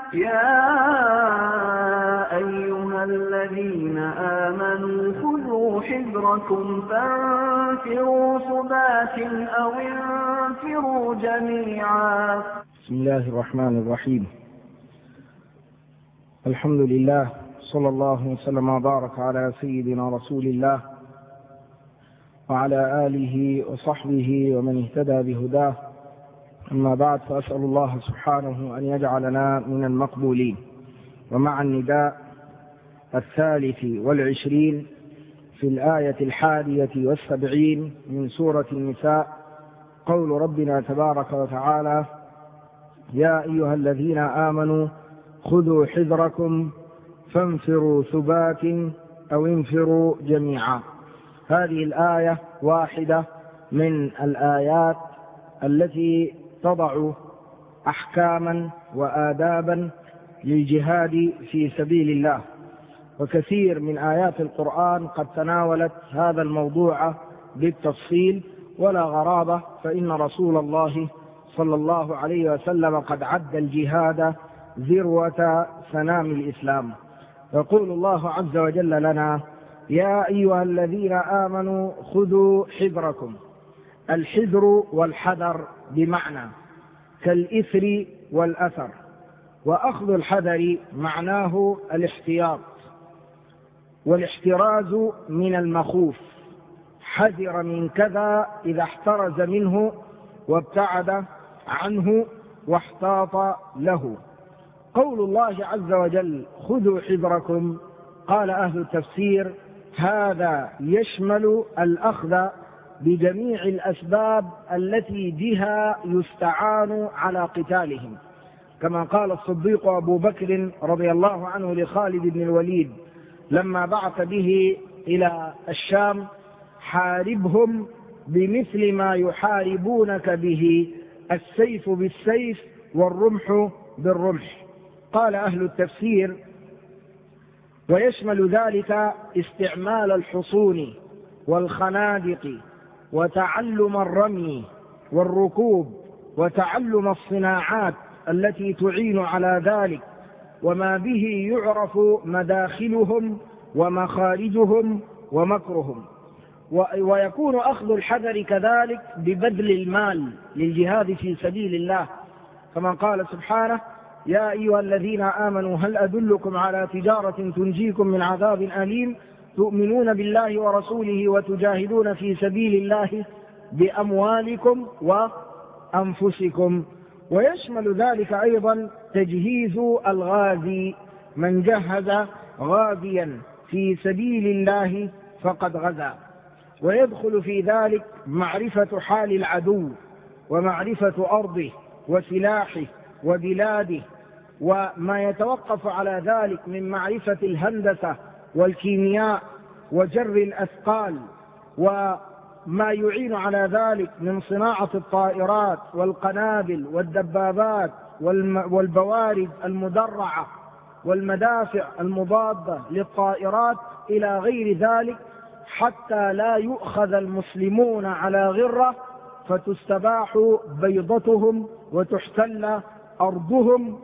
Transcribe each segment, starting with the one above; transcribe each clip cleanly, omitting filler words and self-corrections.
يا أيها الذين آمنوا خذوا حذركم فانفروا ثبات أو انفروا جميعا. بسم الله الرحمن الرحيم. الحمد لله، صلى الله وسلم وبارك على سيدنا رسول الله وعلى آله وصحبه ومن اهتدى بهداه. أما بعد، فأسأل الله سبحانه أن يجعلنا من المقبولين. ومع النداء 23 في الآية 71 من سورة النساء قول ربنا تبارك وتعالى: يا أيها الذين آمنوا خذوا حذركم فانفروا ثبات أو انفروا جميعا. هذه الآية واحدة من الآيات التي تضع أحكاما وآدابا للجهاد في سبيل الله، وكثير من آيات القرآن قد تناولت هذا الموضوع بالتفصيل، ولا غرابة، فإن رسول الله صلى الله عليه وسلم قد عد الجهاد ذروة سنام الإسلام. يقول الله عز وجل لنا: يا أيها الذين آمنوا خذوا حذركم. الحذر والحذر بمعنى كالإثر والأثر، وأخذ الحذر معناه الاحتياط والاحتراز من المخوف. حذر من كذا إذا احترز منه وابتعد عنه واحتاط له. قول الله عز وجل: خذوا حذركم، قال أهل التفسير: هذا يشمل الأخذ بجميع الأسباب التي بها يستعان على قتالهم، كما قال الصديق أبو بكر رضي الله عنه لخالد بن الوليد لما بعث به إلى الشام: حاربهم بمثل ما يحاربونك به، السيف بالسيف والرمح بالرمح. قال أهل التفسير: ويشمل ذلك استعمال الحصون والخنادق وتعلم الرمي والركوب وتعلم الصناعات التي تعين على ذلك، وما به يعرف مداخلهم ومخارجهم ومكرهم. ويكون أخذ الحذر كذلك ببذل المال للجهاد في سبيل الله، كما قال سبحانه: يا أيها الذين آمنوا هل أدلكم على تجارة تنجيكم من عذاب أليم تؤمنون بالله ورسوله وتجاهدون في سبيل الله بأموالكم وأنفسكم. ويشمل ذلك أيضا تجهيز الغازي، من جهز غازيا في سبيل الله فقد غزا. ويدخل في ذلك معرفة حال العدو ومعرفة أرضه وسلاحه وبلاده، وما يتوقف على ذلك من معرفة الهندسة والكيمياء وجر الأثقال، وما يعين على ذلك من صناعة الطائرات والقنابل والدبابات والبوارد المدرعة والمدافع المضادة للطائرات إلى غير ذلك، حتى لا يؤخذ المسلمون على غرة فتستباح بيضتهم وتحتل أرضهم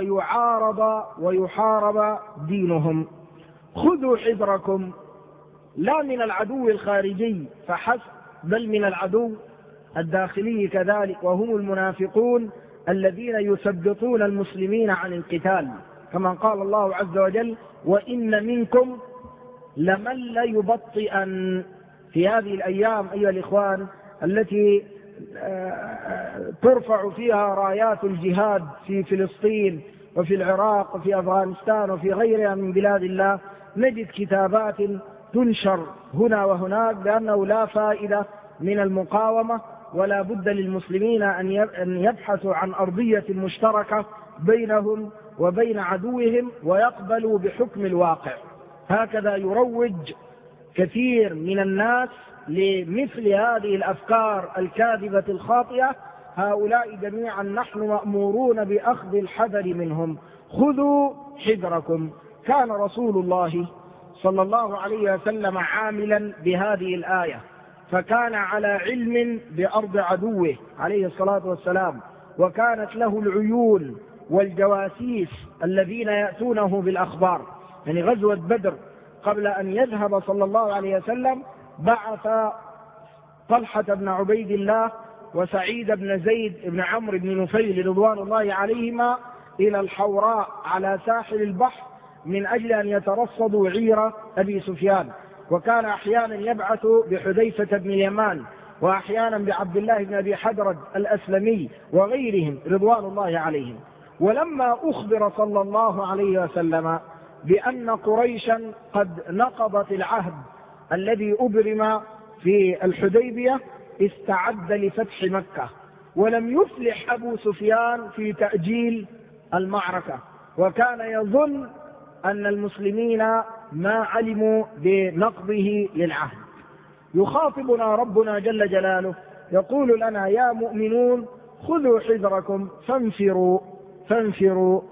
ويحارب دينهم. خذوا حذركم، لا من العدو الخارجي فحسب، بل من العدو الداخلي كذلك، وهم المنافقون الذين يثبطون المسلمين عن القتال، كما قال الله عز وجل: وإن منكم لمن ليبطئن. في هذه الأيام أيها الإخوان التي ترفع فيها رايات الجهاد في فلسطين وفي العراق وفي أفغانستان وفي غيرها من بلاد الله، نجد كتابات تنشر هنا وهناك بأنه لا فائدة من المقاومة، ولا بد للمسلمين أن يبحثوا عن أرضية مشتركة بينهم وبين عدوهم ويقبلوا بحكم الواقع. هكذا يروج كثير من الناس لمثل هذه الأفكار الكاذبة الخاطئة. هؤلاء جميعا نحن مأمورون بأخذ الحذر منهم. خذوا حذركم. كان رسول الله صلى الله عليه وسلم عاملا بهذه الآية، فكان على علم بأرض عدوه عليه الصلاة والسلام، وكانت له العيون والجواسيس الذين يأتونه بالأخبار. يعني غزوة بدر قبل أن يذهب صلى الله عليه وسلم بعث طلحة بن عبيد الله وسعيد بن زيد بن عمرو بن نفيل رضوان الله عليهما إلى الحوراء على ساحل البحر من أجل أن يترصدوا عير أبي سفيان، وكان أحيانا يبعث بحذيفة بن اليمان وأحيانا بعبد الله بن أبي حدرد الأسلمي وغيرهم رضوان الله عليهم. ولما أخبر صلى الله عليه وسلم بأن قريشا قد نقضت العهد الذي أبرم في الحديبية استعد لفتح مكة، ولم يفلح أبو سفيان في تأجيل المعركة، وكان يظن أن المسلمين ما علموا بنقضه للعهد. يخاطبنا ربنا جل جلاله يقول لنا: يا مؤمنون خذوا حذركم فانفروا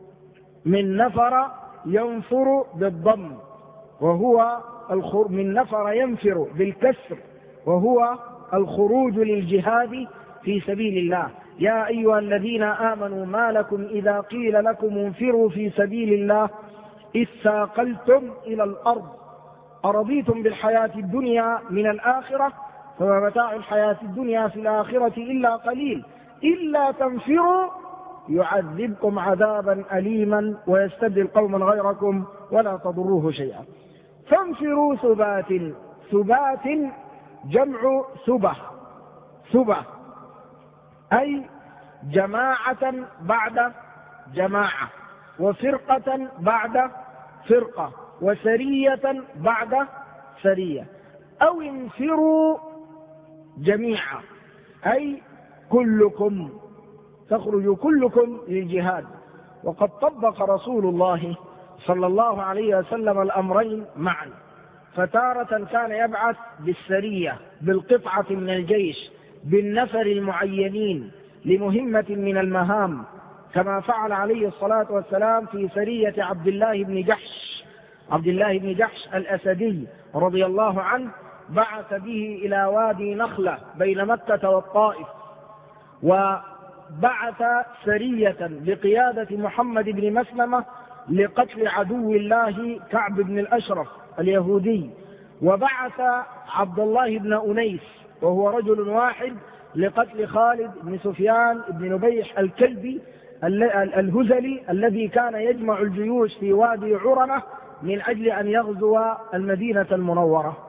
من نفر ينفر بالضم، وهو من نفر ينفر بالكسر، وهو الخروج للجهاد في سبيل الله. يا أيها الذين آمنوا ما لكم إذا قيل لكم انفروا في سبيل الله اثاقلتم إلى الأرض أرضيتم بالحياة الدنيا من الآخرة فما متاع الحياة الدنيا في الآخرة إلا قليل إلا تنفروا يعذبكم عذابا أليما ويستبدل قوما غيركم ولا تضروه شيئا. فانفروا ثبات جمع ثبة أي جماعة بعد جماعة، وفرقة بعد فرقة، وسرية بعد سرية. أو انفروا جميعا أي كلكم، تخرجوا كلكم للجهاد. وقد طبق رسول الله صلى الله عليه وسلم الأمرين معا، فتارة كان يبعث بالسرية بالقطعة من الجيش بالنفر المعينين لمهمة من المهام، كما فعل عليه الصلاة والسلام في سرية عبد الله بن جحش الأسدي رضي الله عنه، بعث به إلى وادي نخلة بين مكة والطائف، وبعث سرية بقيادة محمد بن مسلمة لقتل عدو الله كعب بن الأشرف اليهودي، وبعث عبد الله بن أنيس وهو رجل واحد لقتل خالد بن سفيان بن نبيح الكلبي الهزلي الذي كان يجمع الجيوش في وادي عرنة من أجل أن يغزو المدينة المنورة.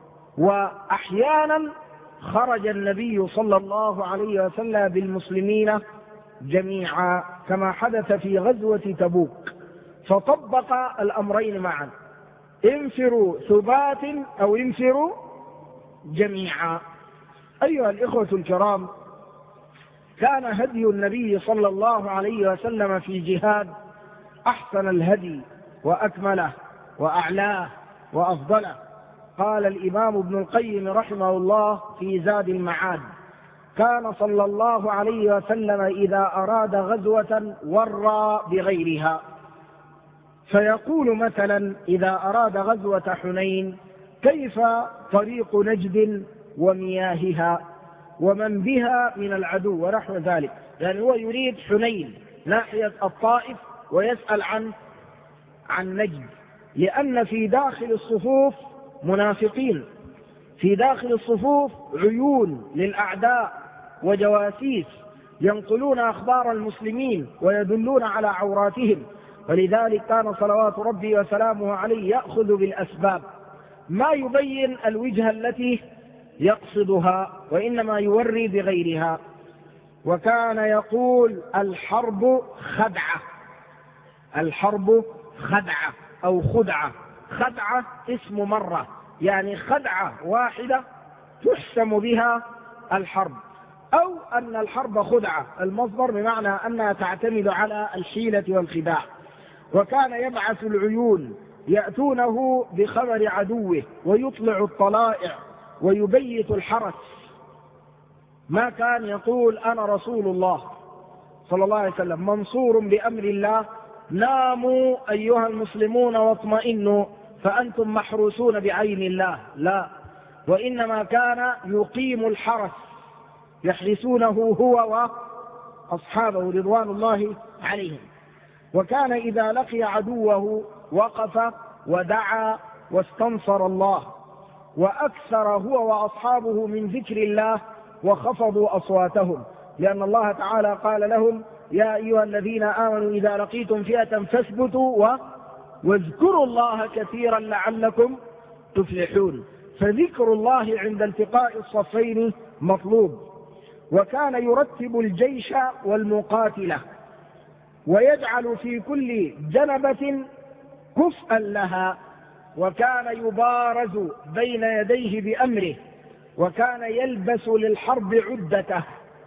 وأحيانا خرج النبي صلى الله عليه وسلم بالمسلمين جميعا كما حدث في غزوة تبوك، فطبق الأمرين معا: انفروا ثبات أو انفروا جميعا. أيها الإخوة الكرام، كان هدي النبي صلى الله عليه وسلم في الجهاد أحسن الهدي وأكمله وأعلاه وأفضله. قال الإمام ابن القيم رحمه الله في زاد المعاد: كان صلى الله عليه وسلم إذا أراد غزوة ورى بغيرها، فيقول مثلا إذا أراد غزوة حنين: كيف طريق نجد ومياهها ومن بها من العدو ونحو ذلك. يعني هو يريد حنين ناحية الطائف ويسأل عن نجد، لأن في داخل الصفوف منافقين، في داخل الصفوف عيون للأعداء وجواسيس ينقلون أخبار المسلمين ويدلون على عوراتهم. ولذلك كان صلوات ربي وسلامه عليه يأخذ بالأسباب، ما يبين الوجهة التي يقصدها وإنما يوري بغيرها. وكان يقول: الحرب خدعة. الحرب خدعة أو خدعة. خدعة اسم مرة، يعني خدعة واحدة تحسم بها الحرب، أو أن الحرب خدعة المصدر بمعنى أنها تعتمد على الحيلة والخداع. وكان يبعث العيون يأتونه بخبر عدوه ويطلع الطلائع ويبيت الحرس. ما كان يقول: أنا رسول الله صلى الله عليه وسلم منصور بأمر الله، ناموا أيها المسلمون واطمئنوا فأنتم محروسون بعين الله. لا، وإنما كان يقيم الحرس يحرسونه هو أصحابه رضوان الله عليهم. وكان إذا لقي عدوه وقف ودعا واستنصر الله، وأكثر هو وأصحابه من ذكر الله وخفضوا أصواتهم، لأن الله تعالى قال لهم: يا أيها الذين آمنوا إذا لقيتم فئة فاثبتوا واذكروا الله كثيرا لعلكم تفلحون. فذكر الله عند التقاء الصفين مطلوب. وكان يرتب الجيش والمقاتلة، ويجعل في كل جنبة كفءا لها، وكان يبارز بين يديه بأمره، وكان يلبس للحرب عدته،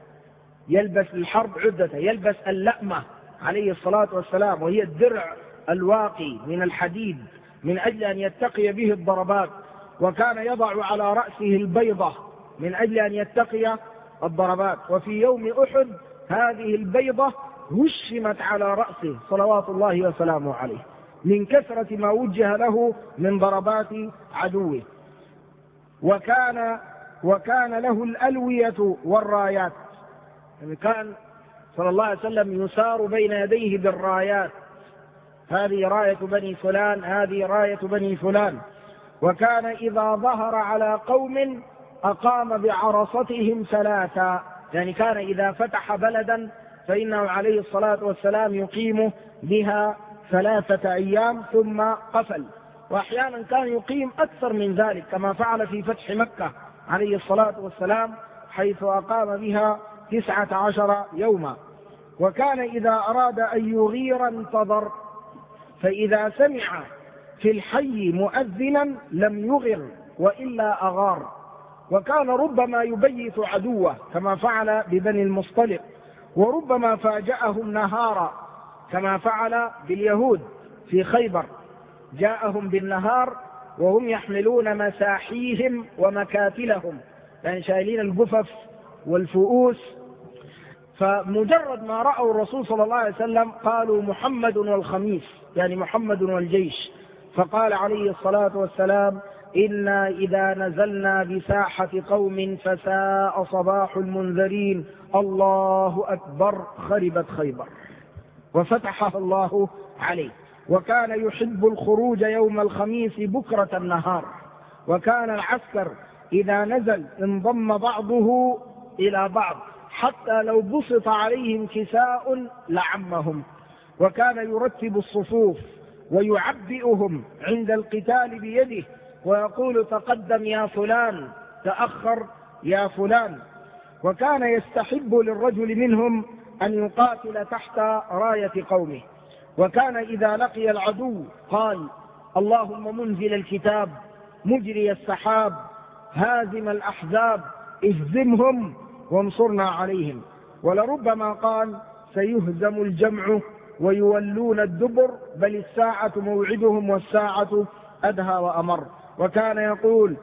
يلبس اللأمة عليه الصلاة والسلام، وهي الدرع الواقي من الحديد من أجل أن يتقي به الضربات. وكان يضع على رأسه البيضة من أجل أن يتقي الضربات. وفي يوم أحد هذه البيضة هشمت على رأسه صلوات الله وسلامه عليه من كثرة ما وجه له من ضربات عدوه. وكان له الألوية والرايات، يعني كان صلى الله عليه وسلم يسار بين يديه بالرايات، هذه راية بني فلان، هذه راية بني فلان. وكان إذا ظهر على قوم أقام بعرصتهم ثلاثا، يعني كان إذا فتح بلدا فإنه عليه الصلاة والسلام يقيم بها 3 أيام ثم قفل، وأحيانا كان يقيم أكثر من ذلك كما فعل في فتح مكة عليه الصلاة والسلام، حيث أقام بها 19 يوما. وكان إذا أراد أن يغير انتظر، فإذا سمع في الحي مؤذنا لم يغر وإلا أغار. وكان ربما يبيت عدوه كما فعل ببني المصطلق، وربما فاجأهم نهارا كما فعل باليهود في خيبر، جاءهم بالنهار وهم يحملون مساحيهم ومكاتلهم، يعني شايلين الجفف والفؤوس. فمجرد ما رأوا الرسول صلى الله عليه وسلم قالوا: محمد والخميس، يعني محمد والجيش. فقال عليه الصلاة والسلام: إنا إذا نزلنا بساحة قوم فساء صباح المنذرين، الله أكبر، خربت خيبر، وفتحها الله عليه. وكان يحب الخروج يوم الخميس بكرة النهار. وكان العسكر إذا نزل انضم بعضه إلى بعض، حتى لو بسط عليهم كساء لعمهم. وكان يرتب الصفوف ويعبئهم عند القتال بيده، ويقول: تقدم يا فلان، تأخر يا فلان. وكان يستحب للرجل منهم أن يقاتل تحت راية قومه. وكان إذا لقي العدو قال: اللهم منزل الكتاب، مجري السحاب، هازم الأحزاب، اهزمهم وانصرنا عليهم. ولربما قال: سيهزم الجمع ويولون الدبر، بل الساعة موعدهم والساعة أدهى وأمر. وكان يقول: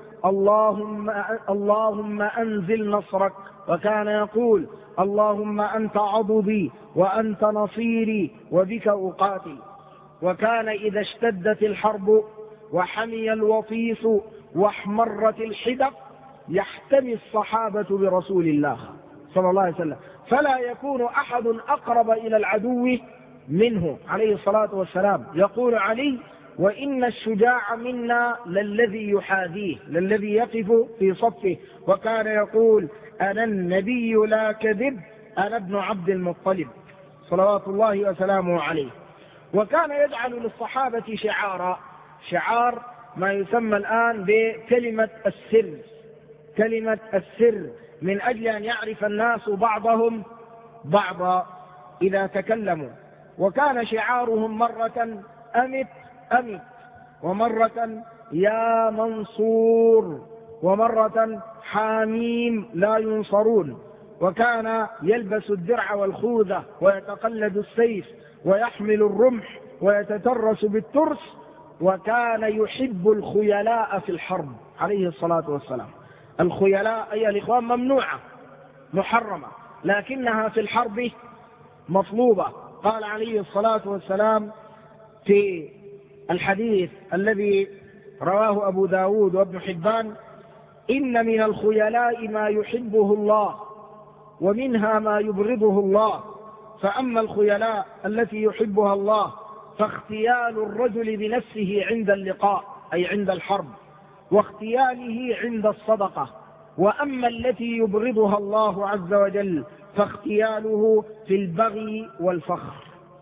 اللهم أنزل نصرك. وكان يقول: اللهم أنت عضدي وأنت نصيري وبك أقاتل. وكان إذا اشتدت الحرب وحمي الوطيس واحمرت الحدق يحتمي الصحابة برسول الله صلى الله عليه وسلم، فلا يكون أحد أقرب إلى العدو منه عليه الصلاة والسلام. يقول علي: وإن الشجاع منا للذي يحاذيه، للذي يقف في صفه. وكان يقول: أنا النبي لا كذب، أنا ابن عبد المطلب صلوات الله وسلامه عليه. وكان يجعل للصحابة شعار ما يسمى الآن بكلمة السر، كلمة السر، من أجل أن يعرف الناس بعضهم بعضا إذا تكلموا. وكان شعارهم مرة: أمت أمت، ومرة: يا منصور، ومرة: حاميم لا ينصرون. وكان يلبس الدرع والخوذة ويتقلد السيف ويحمل الرمح ويتترس بالترس. وكان يحب الخيلاء في الحرب عليه الصلاة والسلام. الخيلاء أيها الإخوان ممنوعة محرمة، لكنها في الحرب مطلوبة. قال عليه الصلاة والسلام في الحديث الذي رواه أبو داود وابن حبان: إن من الخيلاء ما يحبه الله ومنها ما يبغضه الله. فأما الخيلاء التي يحبها الله فاختيال الرجل بنفسه عند اللقاء أي عند الحرب، واختياله عند الصدقة. وأما التي يبغضها الله عز وجل فاختياله في البغي والفخر.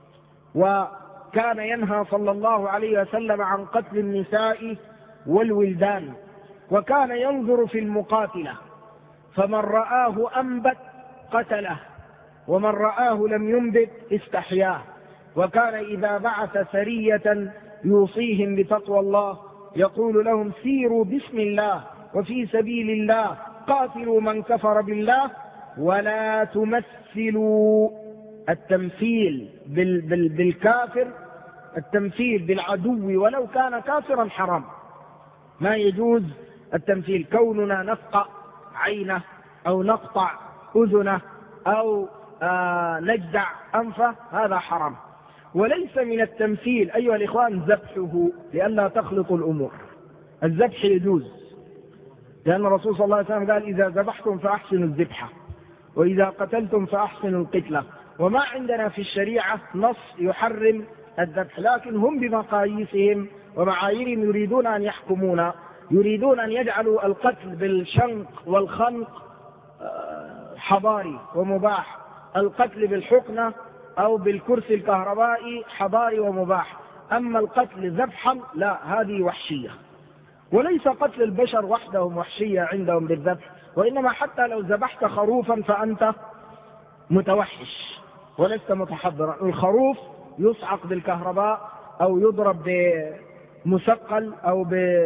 وكان ينهى صلى الله عليه وسلم عن قتل النساء والولدان، وكان ينظر في المقاتلة، فمن رآه أنبت قتله، ومن رآه لم ينبت استحياه. وكان إذا بعث سرية يوصيهم بتقوى الله يقول لهم سيروا بسم الله وفي سبيل الله قاتلوا من كفر بالله ولا تمثلوا. التمثيل بالكافر، التمثيل بالعدو ولو كان كافرا حرام، ما يجوز التمثيل. كوننا نفقع عينه أو نقطع أذنه أو نجدع أنفه هذا حرام. وليس من التمثيل أيها الإخوان ذبحه، لئلا تخلط الأمور. الذبح يجوز، لأن الرسول صلى الله عليه وسلم قال إذا ذبحتم فأحسنوا الذبحة، وإذا قتلتم فأحسنوا القتلة. وما عندنا في الشريعة نص يحرم الذبح، لكن هم بمقاييسهم ومعاييرهم يريدون أن يحكمونا، يريدون أن يجعلوا القتل بالشنق والخنق حضاري ومباح، القتل بالحقنة أو بالكرسي الكهربائي حضاري ومباح، أما القتل ذبحا لا، هذه وحشية. وليس قتل البشر وحدهم وحشية عندهم بالذبح، وإنما حتى لو ذبحت خروفا فأنت متوحش ولست متحضرا. الخروف يصعق بالكهرباء أو يضرب بمثقل أو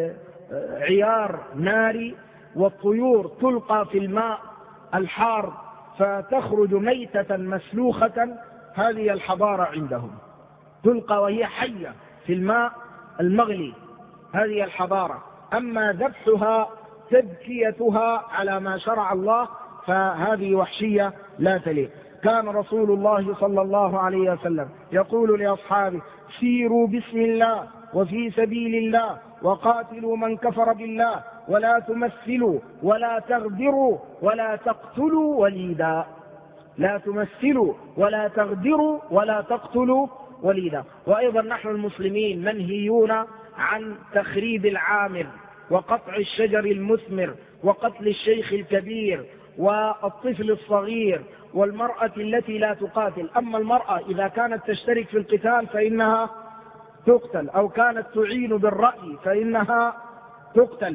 بعيار ناري، والطيور تلقى في الماء الحار فتخرج ميتة مسلوخة، هذه الحضارة عندهم، تلقى وهي حية في الماء المغلي، هذه الحضارة. أما ذبحها تبكيتها على ما شرع الله فهذه وحشية لا تليق. كان رسول الله صلى الله عليه وسلم يقول لأصحابه سيروا بسم الله وفي سبيل الله وقاتلوا من كفر بالله ولا تمثلوا ولا تغدروا ولا تقتلوا وليدا. لا تمثلوا ولا تغدروا ولا تقتلوا وليدا. وأيضا نحن المسلمين منهيون عن تخريب العامر وقطع الشجر المثمر وقتل الشيخ الكبير والطفل الصغير والمرأة التي لا تقاتل. أما المرأة إذا كانت تشترك في القتال فإنها تقتل، أو كانت تعين بالرأي فإنها تقتل.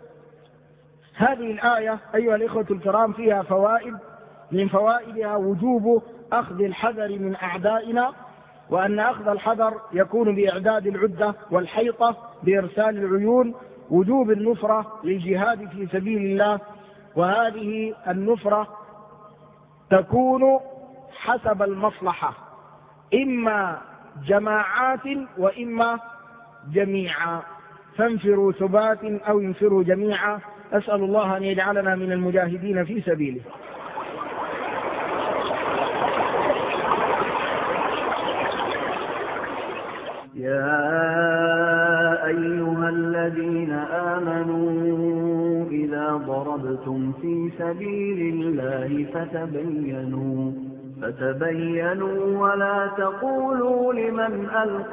هذه الآية أيها الإخوة الكرام فيها فوائد، من فوائدها وجوب أخذ الحذر من أعدائنا، وأن أخذ الحذر يكون بإعداد العدة والحيطة بإرسال العيون، وجوب النصرة للجهاد في سبيل الله، وهذه النصرة تكون حسب المصلحة، إما جماعات وإما جميعا، فانفروا ثبات أو انفروا جميعا. أسأل الله أن يجعلنا من المجاهدين في سبيله. يا أيها الذين آمنوا إذا ضربتم في سبيل الله فتبينوا ولا تقولوا لمن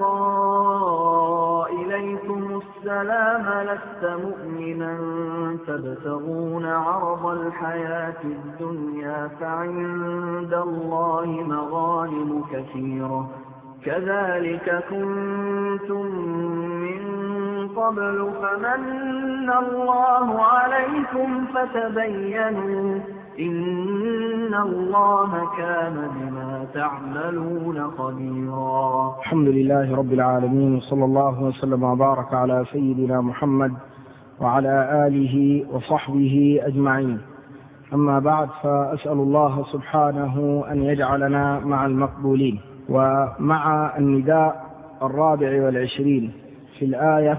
ألقى إليكم السلام لست مؤمنا تبتغون عرض الحياة الدنيا فعند الله مغانم كثيرة كذلك كنتم من قبل فمن الله عليكم فتبينوا إن الله كان بما تعملون خبيرا. الحمد لله رب العالمين، وصلى الله وسلم وبارك على سيدنا محمد وعلى آله وصحبه أجمعين. أما بعد، فأسأل الله سبحانه أن يجعلنا مع المقبولين. ومع النداء 24 في الآية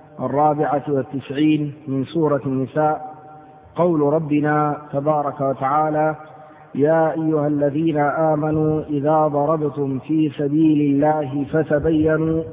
94 من سورة النساء قول ربنا تبارك وتعالى: يا أيها الذين آمنوا إذا ضربتم في سبيل الله فتبينوا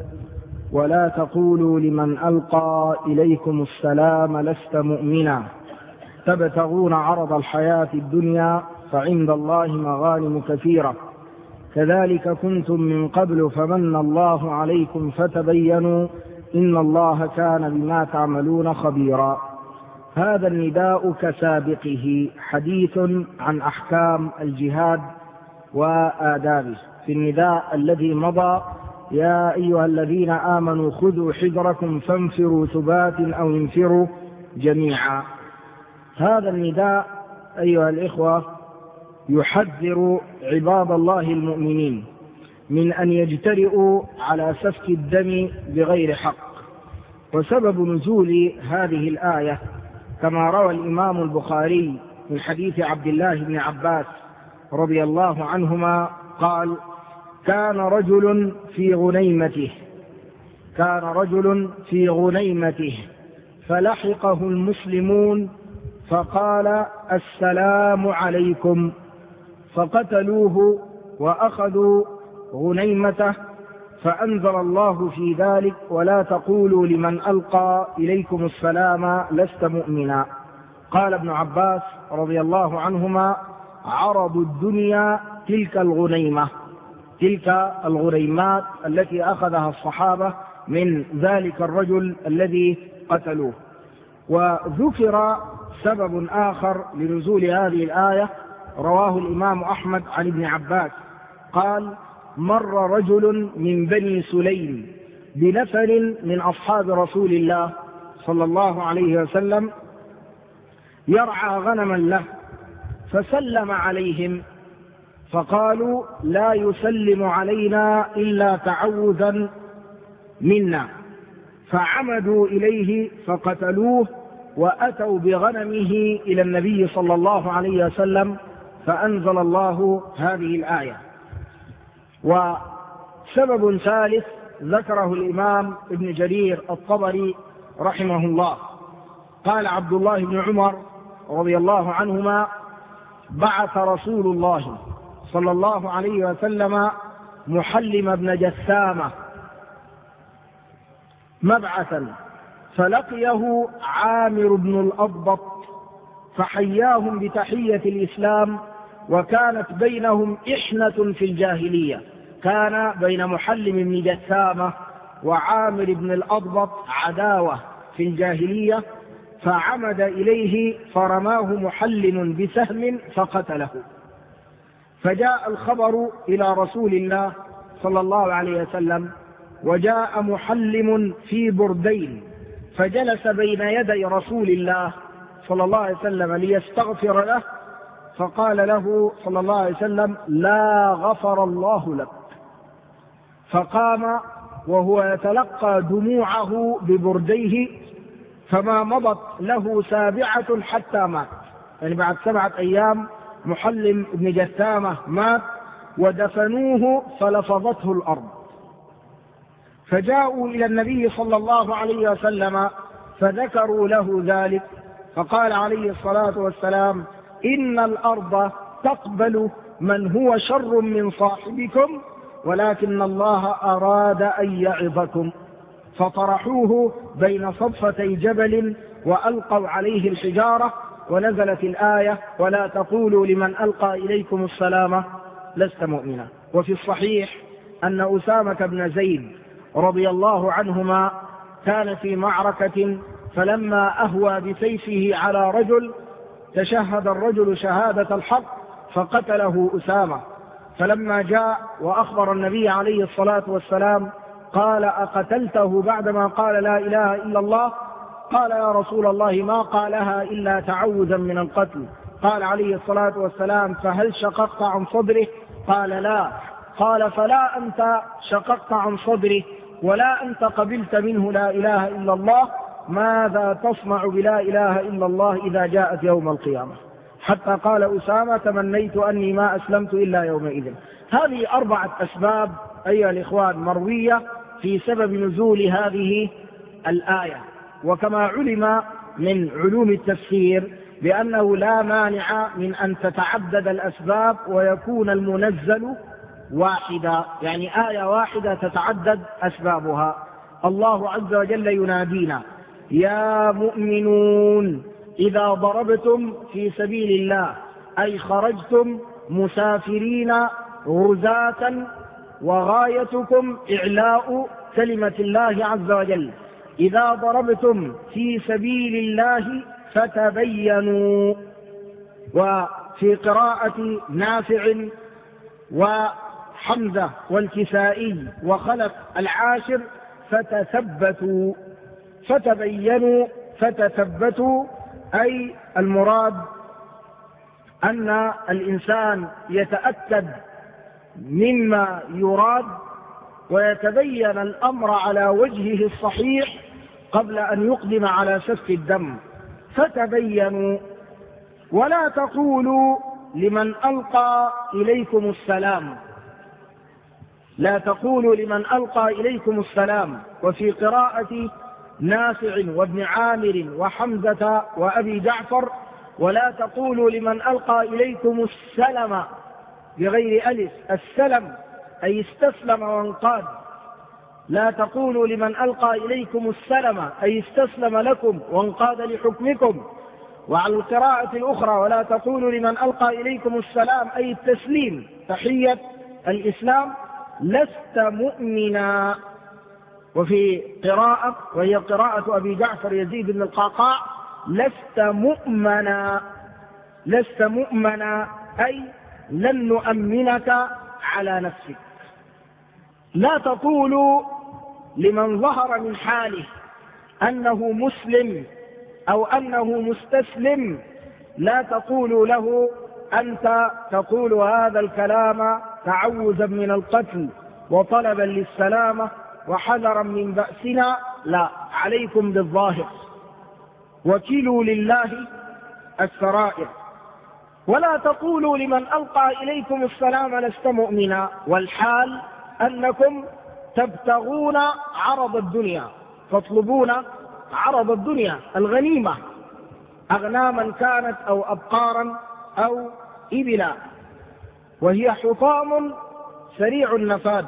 ولا تقولوا لمن ألقى إليكم السلام لست مؤمنا تبتغون عرض الحياة الدنيا فعند الله مغانم كثيرة كذلك كنتم من قبل فمن الله عليكم فتبينوا إن الله كان بما تعملون خبيرا. هذا النداء كسابقه حديث عن أحكام الجهاد وآدابه. في النداء الذي مضى يا أيها الذين آمنوا خذوا حذركم فانفروا ثبات أو انفروا جميعا. هذا النداء أيها الإخوة يحذر عباد الله المؤمنين من أن يجترئوا على سفك الدم بغير حق. وسبب نزول هذه الآية كما روى الإمام البخاري من حديث عبد الله بن عباس رضي الله عنهما قال كان رجل في غنيمته فلحقه المسلمون فقال السلام عليكم فقتلوه وأخذوا غنيمته فأنزل الله في ذلك ولا تقولوا لمن ألقى إليكم السلام لست مؤمنا. قال ابن عباس رضي الله عنهما عرض الدنيا تلك الغنيمات التي أخذها الصحابة من ذلك الرجل الذي قتلوه. وذكر سبب آخر لنزول هذه الآية رواه الإمام أحمد عن ابن عباس قال مر رجل من بني سليم بنفر من أصحاب رسول الله صلى الله عليه وسلم يرعى غنما له فسلم عليهم فقالوا لا يسلم علينا إلا تعوذا منا فعمدوا إليه فقتلوه وأتوا بغنمه إلى النبي صلى الله عليه وسلم فأنزل الله هذه الآية. وسبب ثالث ذكره الإمام ابن جرير الطبري رحمه الله قال عبد الله بن عمر رضي الله عنهما بعث رسول الله صلى الله عليه وسلم محلم بن جثامة مبعثا فلقيه عامر بن الأضبط فحياهم بتحية الإسلام وكانت بينهم إحنة في الجاهلية. كان بين محلم بن جثامة وعامر بن الأضبط عداوة في الجاهلية فعمد إليه فرماه محلم بسهم فقتله. فجاء الخبر إلى رسول الله صلى الله عليه وسلم وجاء محلم في بردين فجلس بين يدي رسول الله صلى الله عليه وسلم ليستغفر له فقال له صلى الله عليه وسلم لا غفر الله لك. فقام وهو يتلقى دموعه ببرديه فما مضت له سابعة حتى مات. يعني بعد 7 أيام محلم بن جثامة مات ودفنوه فلفظته الأرض. فجاءوا إلى النبي صلى الله عليه وسلم فذكروا له ذلك فقال عليه الصلاة والسلام إن الأرض تقبل من هو شر من صاحبكم ولكن الله أراد أن يعظكم. فطرحوه بين صدفتي جبل وألقوا عليه الحجارة ونزلت الآية ولا تقولوا لمن ألقى إليكم السلام لست مؤمنا. وفي الصحيح أن أسامة بن زيد رضي الله عنهما كان في معركة فلما أهوى بسيفه على رجل تشهد الرجل شهادة الحق فقتله أسامة. فلما جاء وأخبر النبي عليه الصلاة والسلام قال أقتلته بعدما قال لا إله إلا الله؟ قال يا رسول الله ما قالها إلا تعوذا من القتل. قال عليه الصلاة والسلام فهل شققت عن صدره؟ قال لا. قال فلا أنت شققت عن صدره ولا أنت قبلت منه لا إله إلا الله، ماذا تصنع بلا إله إلا الله إذا جاءت يوم القيامة؟ حتى قال أسامة تمنيت أني ما أسلمت إلا يومئذ. هذه 4 أسباب أيها الإخوان مروية في سبب نزول هذه الآية. وكما علم من علوم التفسير بأنه لا مانع من أن تتعدد الأسباب ويكون المنزل واحدا، يعني آية واحدة تتعدد أسبابها. الله عز وجل ينادينا يا مؤمنون إذا ضربتم في سبيل الله، أي خرجتم مسافرين غزاة وغايتكم إعلاء كلمة الله عز وجل. إذا ضربتم في سبيل الله فتبينوا. وفي قراءة نافع وحمزة والكسائي وخلف العاشر فتثبتوا. فتبينوا فتثبتوا، أي المراد أن الإنسان يتأكد مما يراد ويتبين الأمر على وجهه الصحيح قبل أن يقدم على سفك الدم. فتبينوا. ولا تقولوا لمن ألقى إليكم السلام، لا تقولوا لمن ألقى إليكم السلام. وفي قراءة نافع وابن عامر وحمزة وأبي جعفر ولا تقولوا لمن ألقى إليكم السلم بغير ألف، السلم أي استسلم وانقاد. لا تقولوا لمن ألقى إليكم السلم أي استسلم لكم وانقاد لحكمكم. وعلى القراءة الأخرى ولا تقولوا لمن ألقى إليكم السلام أي التسليم، تحية الإسلام، لست مؤمنا. وفي قراءة وهي قراءة أبي جعفر يزيد بن القعقاع لست مؤمنا. لست مؤمنا أي لن نؤمنك على نفسك. لا تقولوا لمن ظهر من حاله أنه مسلم أو أنه مستسلم، لا تقولوا له أنت تقول هذا الكلام تعوذا من القتل وطلبا للسلامة وحذرا من بأسنا، لا، عليكم بالظاهر وكلوا لله السرائر. ولا تقولوا لمن ألقى إليكم السلام لست مؤمنا، والحال أنكم تبتغون عرض الدنيا، تطلبون عرض الدنيا، الغنيمة، أغناما كانت أو أبقارا أو إبلا، وهي حطام سريع النفاد.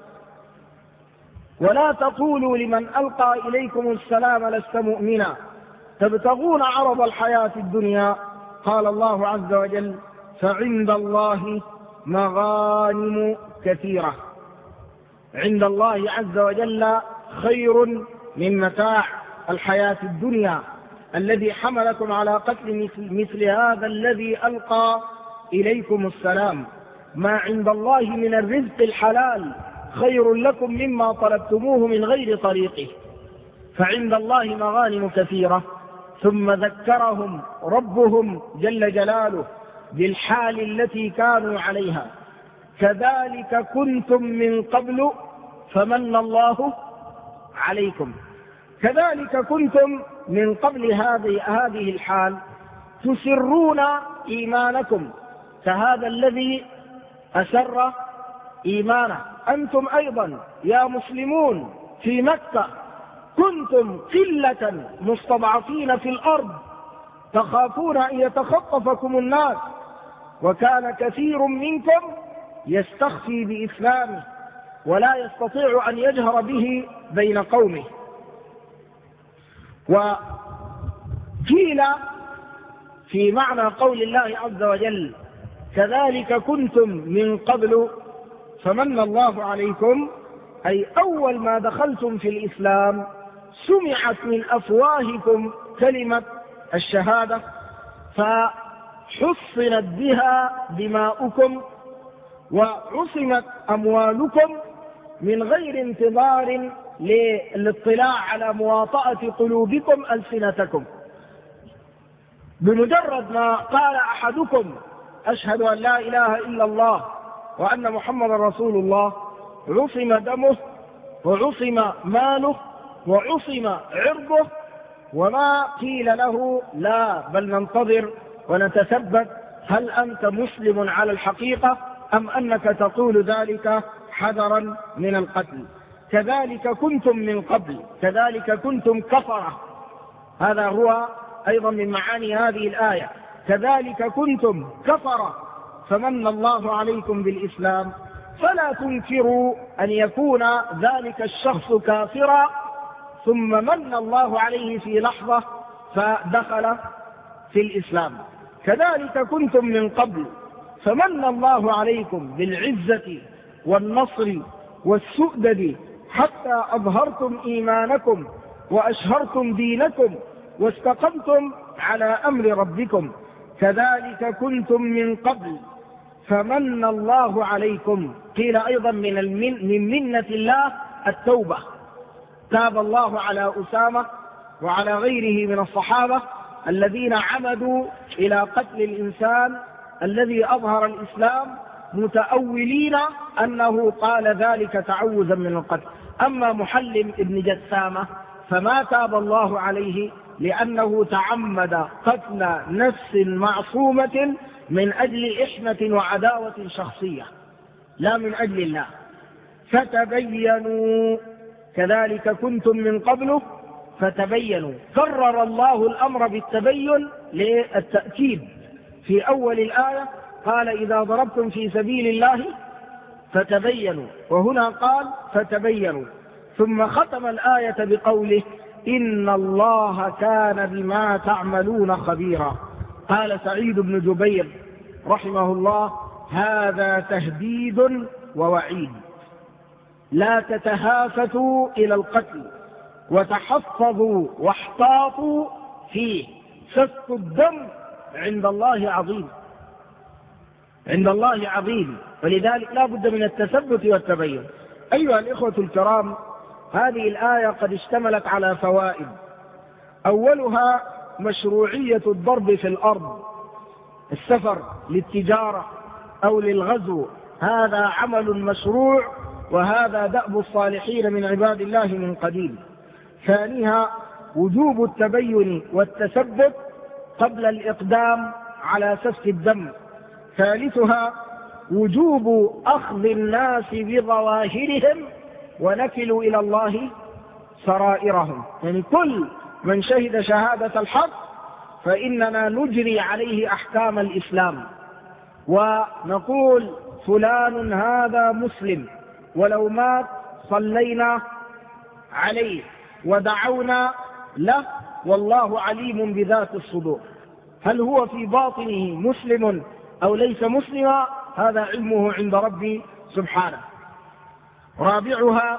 ولا تقولوا لمن ألقى إليكم السلام لست مؤمنا تبتغون عرض الحياة الدنيا. قال الله عز وجل فعند الله مغانم كثيرة. عند الله عز وجل خير من متاع الحياة الدنيا الذي حملكم على قتل مثل هذا الذي ألقى إليكم السلام. ما عند الله من الرزق الحلال خير لكم مما طلبتموه من غير طريقه. فعند الله مغانم كثيرة. ثم ذكرهم ربهم جل جلاله بالحال التي كانوا عليها. كذلك كنتم من قبل فمن الله عليكم. كذلك كنتم من قبل هذه الحال تسرون إيمانكم، كهذا الذي أسر إيمانه. أنتم أيضا يا مسلمون في مكة كنتم قلة مستضعفين في الأرض تخافون أن يتخطفكم الناس، وكان كثير منكم يستخفي بإسلامه ولا يستطيع أن يجهر به بين قومه. وقيل في معنى قول الله عز وجل كذلك كنتم من قبل فمن الله عليكم، أي أول ما دخلتم في الإسلام سمعت من أفواهكم كلمة الشهادة فحصنت بها دماؤكم وعصمت أموالكم من غير انتظار للاطلاع على مواطأة قلوبكم ألسنتكم. بمجرد ما قال أحدكم أشهد أن لا إله إلا الله وأن محمد رسول الله عصم دمه وعصم ماله وعصم عرضه، وما قيل له لا بل ننتظر ونتثبت هل أنت مسلم على الحقيقة أم أنك تقول ذلك حذرا من القتل. كذلك كنتم من قبل، كذلك كنتم كفرة. هذا هو أيضا من معاني هذه الآية. كذلك كنتم كفرة فمن الله عليكم بالإسلام، فلا تنكروا أن يكون ذلك الشخص كافرا ثم من الله عليه في لحظة فدخل في الإسلام. كذلك كنتم من قبل فمن الله عليكم بالعزة والنصر والسؤدد حتى أظهرتم إيمانكم وأشهرتم دينكم واستقمتم على أمر ربكم. كذلك كنتم من قبل فمن الله عليكم. قيل أيضا من منة الله التوبة. تاب الله على أسامة وعلى غيره من الصحابة الذين عمدوا إلى قتل الإنسان الذي أظهر الإسلام متأولين أنه قال ذلك تعوذا من القتل. أما محلم ابن جثامة فما تاب الله عليه لأنه تعمد قتل نفس معصومة من أجل إحنة وعداوة شخصية لا من أجل الله. فتبينوا كذلك كنتم من قبله فتبينوا. كرر الله الأمر بالتبين للتأكيد. في أول الآية قال إذا ضربتم في سبيل الله فتبينوا، وهنا قال فتبينوا، ثم ختم الآية بقوله إن الله كان بما تعملون خبيرا. قال سعيد بن جبير رحمه الله هذا تهديد ووعيد. لا تتهافتوا إلى القتل وتحفظوا واحتاطوا فيه. سفك الدم عند الله عظيم، عند الله عظيم، ولذلك لا بد من التثبت والتبين. أيها الإخوة الكرام، هذه الآية قد اشتملت على فوائد. أولها مشروعية الضرب في الأرض. السفر للتجارة أو للغزو هذا عمل مشروع، وهذا دأب الصالحين من عباد الله من قديم. ثانيها وجوب التبين والتثبت قبل الإقدام على سفك الدم. ثالثها وجوب أخذ الناس بظواهرهم ونكل إلى الله سرائرهم. يعني كل من شهد شهادة الحق فإننا نجري عليه أحكام الإسلام ونقول فلان هذا مسلم، ولو مات صلينا عليه ودعونا له، والله عليم بذات الصدور. هل هو في باطنه مسلم أو ليس مسلما هذا علمه عند ربي سبحانه. رابعها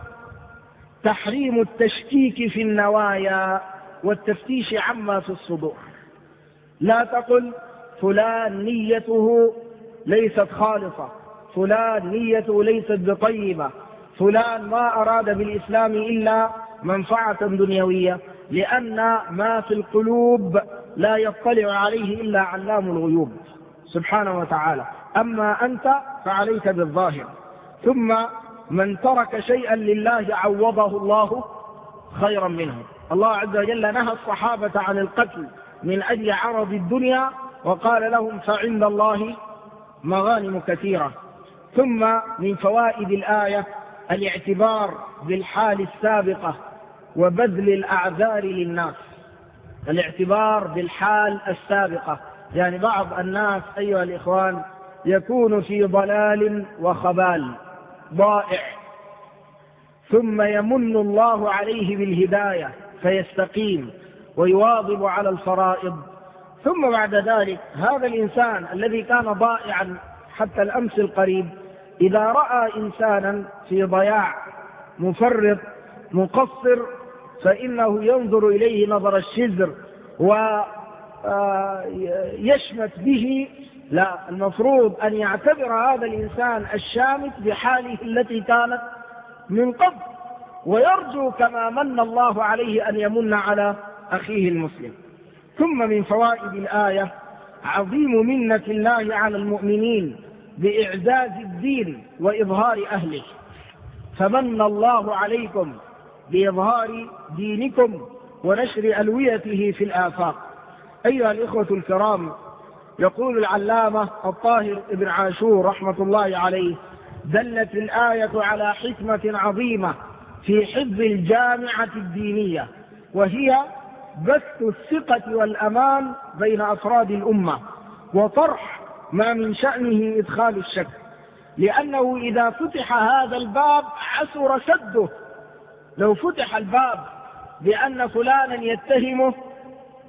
تحريم التشكيك في النوايا والتفتيش عما في الصدور. لا تقل فلان نيته ليست خالصة، فلان نيته ليست بطيبة، فلان ما أراد بالإسلام إلا منفعة دنيوية، لأن ما في القلوب لا يطلع عليه إلا علام الغيوب سبحانه وتعالى. أما أنت فعليك بالظاهر. ثم من ترك شيئا لله عوضه الله خيرا منه. الله عز وجل نهى الصحابة عن القتل من أجل عرض الدنيا وقال لهم فعند الله مغانم كثيرة. ثم من فوائد الآية الاعتبار بالحال السابقة وبذل الأعذار للناس. الاعتبار بالحال السابقة، يعني بعض الناس أيها الإخوان يكون في ضلال وخبال ضائع، ثم يمن الله عليه بالهداية فيستقيم ويواظب على الفرائض، ثم بعد ذلك هذا الإنسان الذي كان ضائعا حتى الأمس القريب إذا رأى إنسانا في ضياع مفرط مقصر فإنه ينظر إليه نظر الشزر ويشمت به. لا، المفروض أن يعتبر هذا الإنسان الشامت بحاله التي كانت من قبل، ويرجو كما من الله عليه أن يمن على أخيه المسلم. ثم من فوائد الآية عظيم منة الله على المؤمنين بإعزاز الدين وإظهار أهله. فمن الله عليكم بإظهار دينكم ونشر ألويته في الآفاق. أيها الإخوة الكرام، يقول العلامة الطاهر ابن عاشور رحمة الله عليه دلت الآية على حكمة عظيمة في حفظ الجامعة الدينية، وهي بث الثقة والأمان بين أفراد الأمة وطرح ما من شأنه إدخال الشك، لأنه إذا فتح هذا الباب عسر سده. لو فتح الباب بأن فلانا يتهمه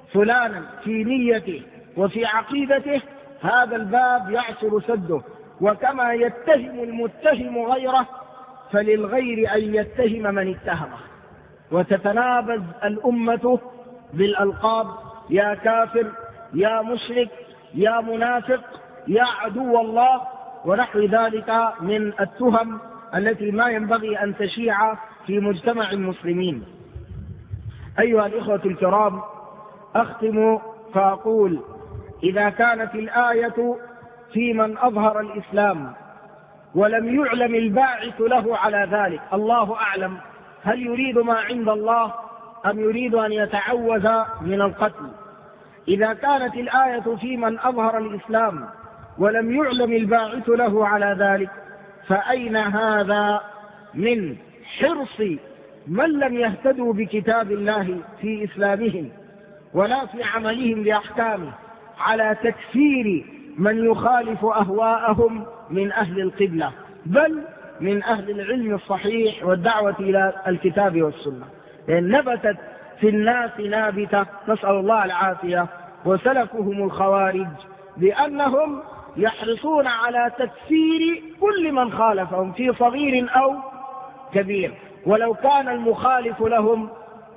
فلانا في نيته وفي عقيدته هذا الباب يعسر سده. وكما يتهم المتهم غيره فللغير أن يتهم من اتهمه، وتتنابز الأمة بالألقاب: يا كافر، يا مشرك، يا منافق، يا عدو الله، ونحو ذلك من التهم التي ما ينبغي أن تشيع في مجتمع المسلمين. أيها الإخوة الكرام، أختم فأقول: إذا كانت الآية في من أظهر الإسلام ولم يعلم الباعث له على ذلك، الله أعلم هل يريد ما عند الله أم يريد أن يتعوذ من القتل. إذا كانت الآية في من أظهر الإسلام ولم يعلم الباعث له على ذلك، فأين هذا من حرص من لم يهتدوا بكتاب الله في إسلامهم ولا في عملهم بأحكامه على تكفير من يخالف أهواءهم من أهل القبلة، بل من أهل العلم الصحيح والدعوة إلى الكتاب والسنة. لأن نبتت في الناس نابتة، نسأل الله العافية، وسلكهم الخوارج بأنهم يحرصون على تكفير كل من خالفهم في صغير أو كبير، ولو كان المخالف لهم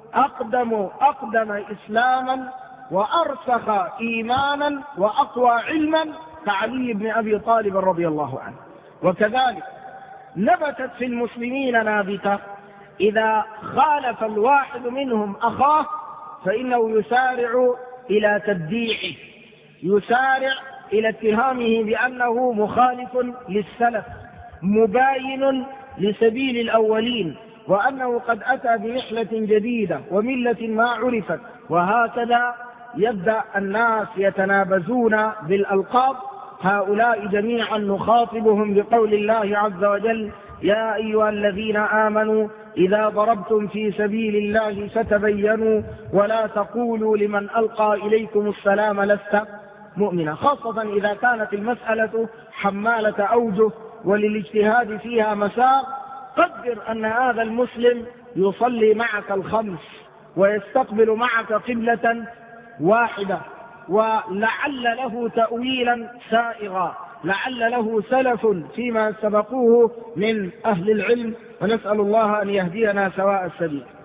أقدم إسلاما وأرسخ إيمانا وأقوى علما كعلي بن أبي طالب رضي الله عنه. وكذلك نبتت في المسلمين نابتة: إذا خالف الواحد منهم أخاه فإنه يسارع إلى تبديعه، يسارع إلى اتهامه بأنه مخالف للسلف مباين لسبيل الأولين، وأنه قد أتى برحلة جديدة وملة ما عرفت. وهكذا يبدأ الناس يتنابزون بالألقاب. هؤلاء جميعا نخاطبهم بقول الله عز وجل: يا أيها الذين آمنوا إذا ضربتم في سبيل الله فتبينوا ولا تقولوا لمن ألقى إليكم السلام لست مؤمنا، خاصة إذا كانت المسألة حمالة أوجه وللاجتهاد فيها مسار. قدر أن هذا المسلم يصلي معك الخمس ويستقبل معك قبلة واحدة، ولعل له تأويلا سائغا، لعل له سلف فيما سبقوه من أهل العلم، ونسأل الله أن يهدينا سواء السبيل.